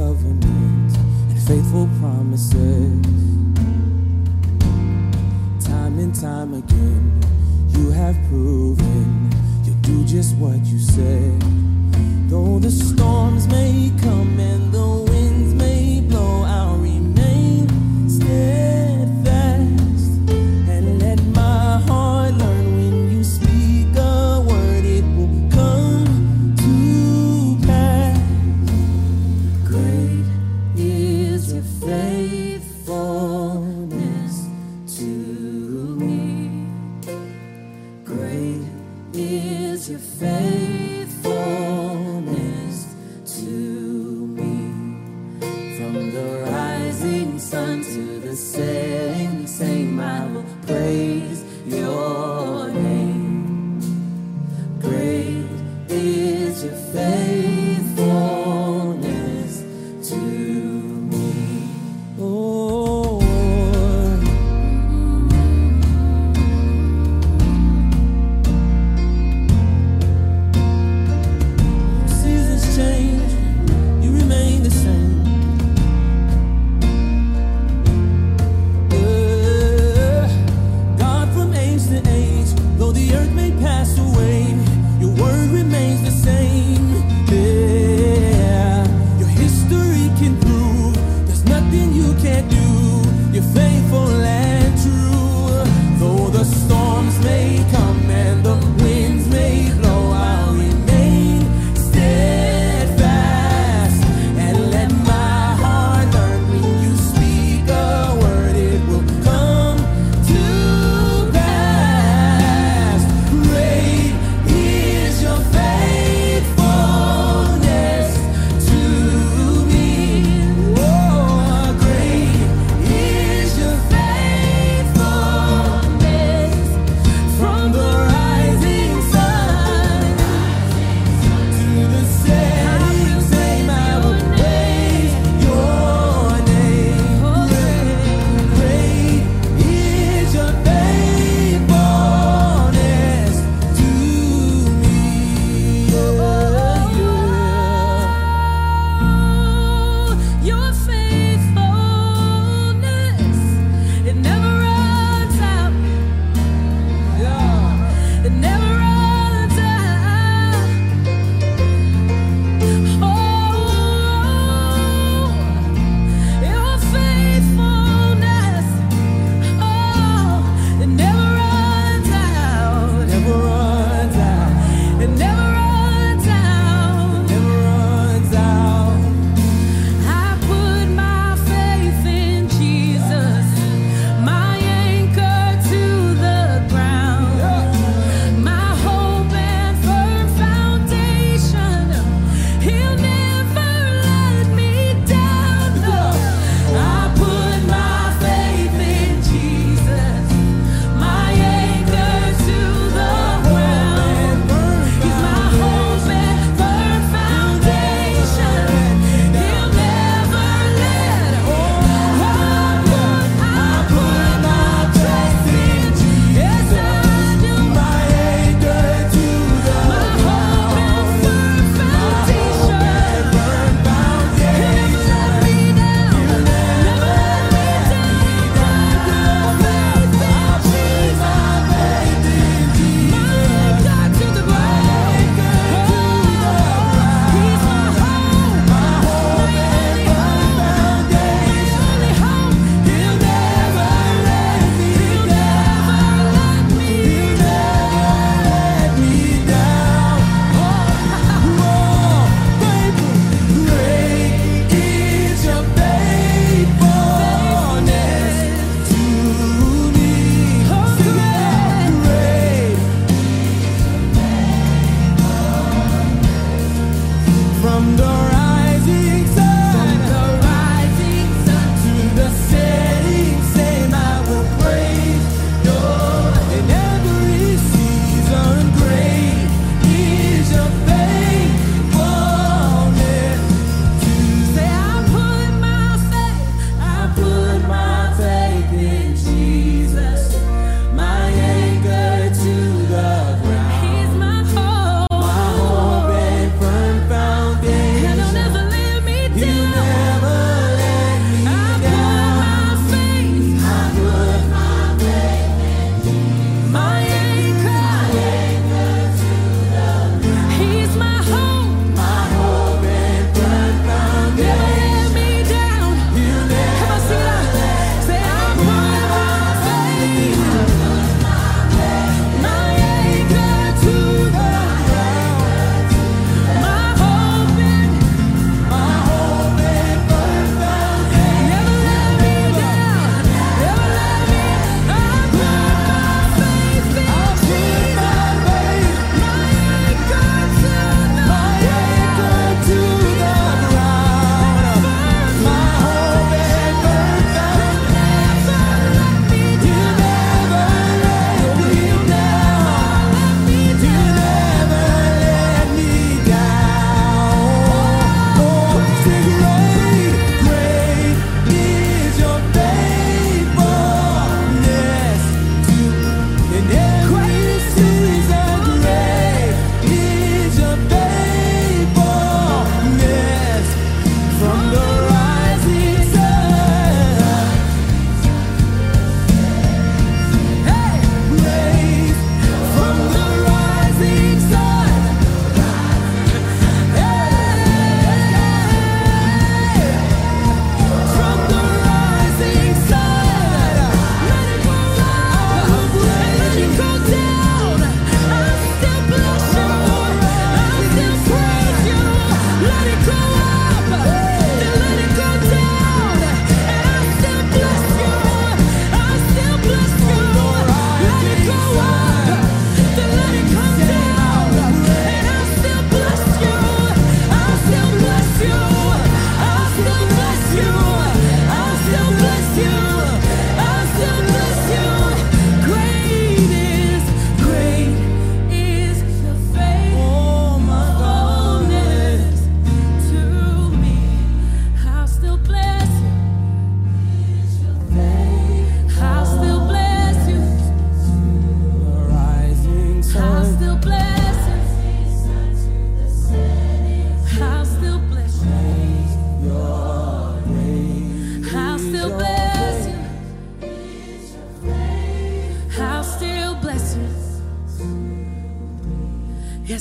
covenant and faithful promises. Time and time again, you have proven you'll do just what you said. Though the storms may come and the winds may blow, I'll remain steadfast and let my heart learn when you speak a word, it will come to pass. Great is your faithfulness to me. Great is your faithfulness to me.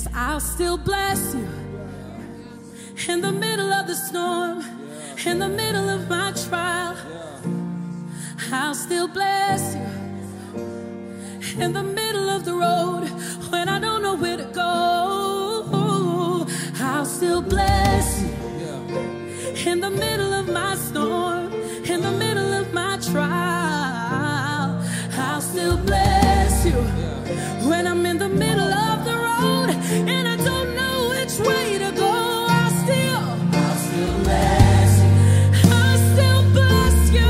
I'll still bless you in the middle of the storm, in the middle of my trial. I'll still bless you in the middle of the road when I don't know where to go. I'll still bless you in the middle of my storm, in the middle of my trial. I'll still bless you when I'm in the middle of the road and I don't know which way to go. I'll still bless you. I'll still bless you.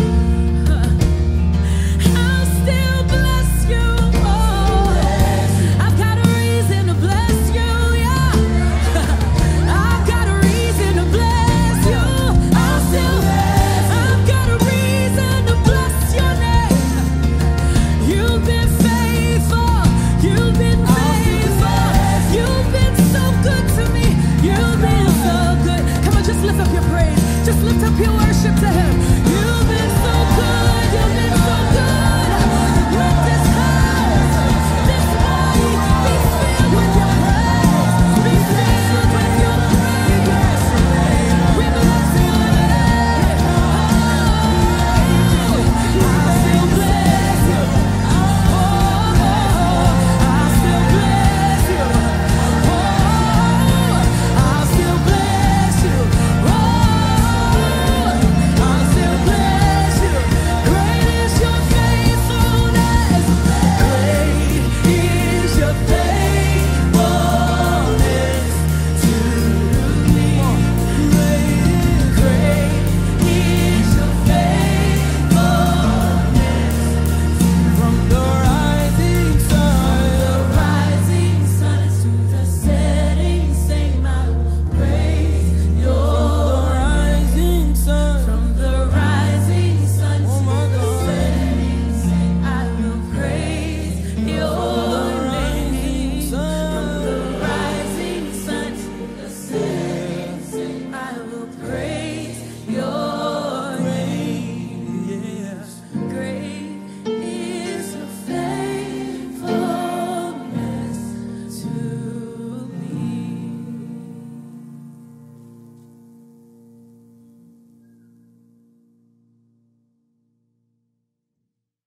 I'll still bless you. Oh, I've got a reason to bless you, yeah. I've got a reason to bless you. I've got a reason to bless your name. You've been faithful. You've been faithful. You've been so good to me. You've been so good. Come on, just lift up your praise. Just lift up your worship to Him.